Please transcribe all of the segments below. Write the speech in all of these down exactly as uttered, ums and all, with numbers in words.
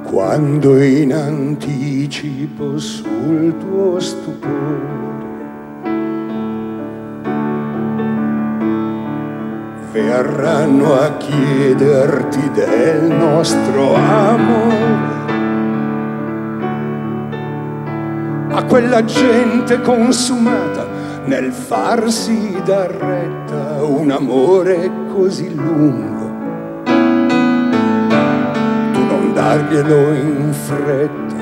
quando in anticipo sul tuo stupore verranno a chiederti del nostro amore, a quella gente consumata nel farsi dar retta un amore così lungo, tu non darglielo in fretta,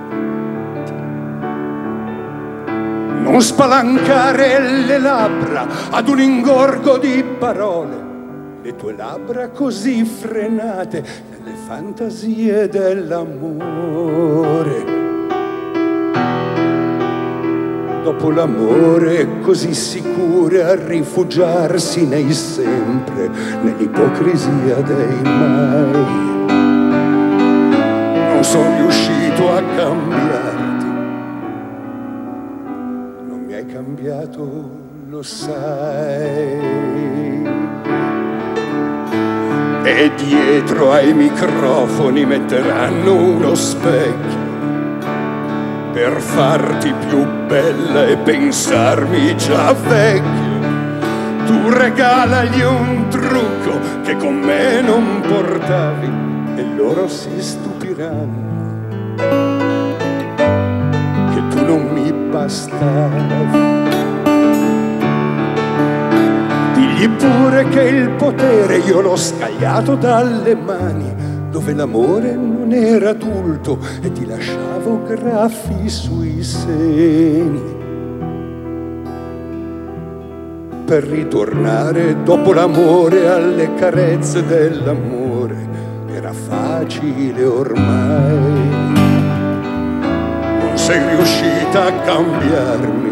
non spalancare le labbra ad un ingorgo di parole, le tue labbra così frenate nelle fantasie dell'amore. Dopo l'amore così sicure a rifugiarsi nei sempre, nell'ipocrisia dei mai. Non sono riuscito a cambiarti, non mi hai cambiato, lo sai. E dietro ai microfoni metteranno uno specchio per farti più bella e pensarmi già vecchio. Tu regalagli un trucco che con me non portavi e loro si stupiranno che tu non mi bastavi. Digli pure che il potere io l'ho scagliato dalle mani, dove l'amore non era adulto e ti lasciavo graffi sui seni. Per ritornare dopo l'amore alle carezze dell'amore era facile ormai. Non sei riuscita a cambiarmi,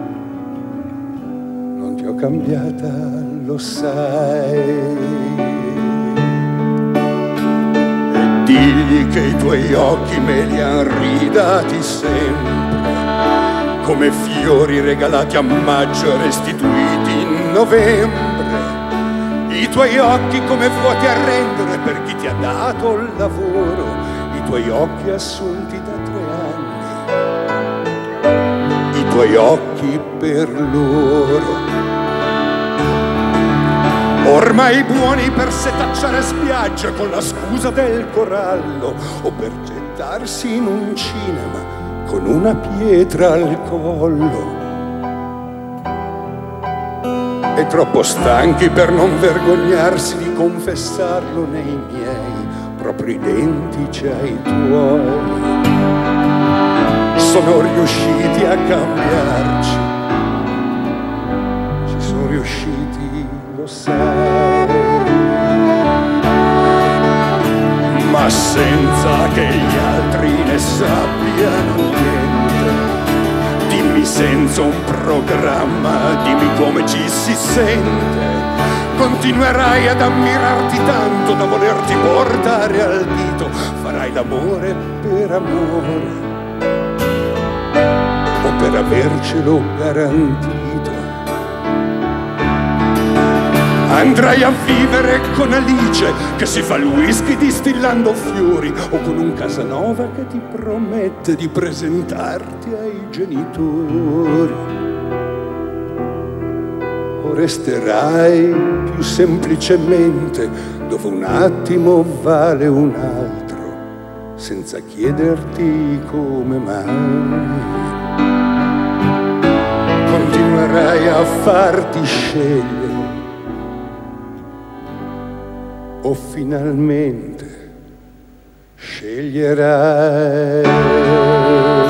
non ti ho cambiata, lo sai. Digli che i tuoi occhi me li han ridati sempre, come fiori regalati a maggio e restituiti in novembre. I tuoi occhi come vuoti a rendere per chi ti ha dato il lavoro, i tuoi occhi assunti da tre anni, i tuoi occhi per loro. Ormai buoni per setacciare spiaggia con la scusa del corallo o per gettarsi in un cinema con una pietra al collo. E troppo stanchi per non vergognarsi di confessarlo nei miei propri identici ai tuoi. Sono riusciti a cambiarci, ci sono riusciti, lo sai, ma senza che gli altri ne sappiano niente. Dimmi senza un programma, dimmi come ci si sente. Continuerai ad ammirarti tanto da volerti portare al dito. Farai l'amore per amore o per avercelo garantito. Andrai a vivere con Alice che si fa il whisky distillando fiori o con un Casanova che ti promette di presentarti ai genitori. O resterai più semplicemente dove un attimo vale un altro, senza chiederti come mai. Continuerai a farti scegliere o finalmente sceglierai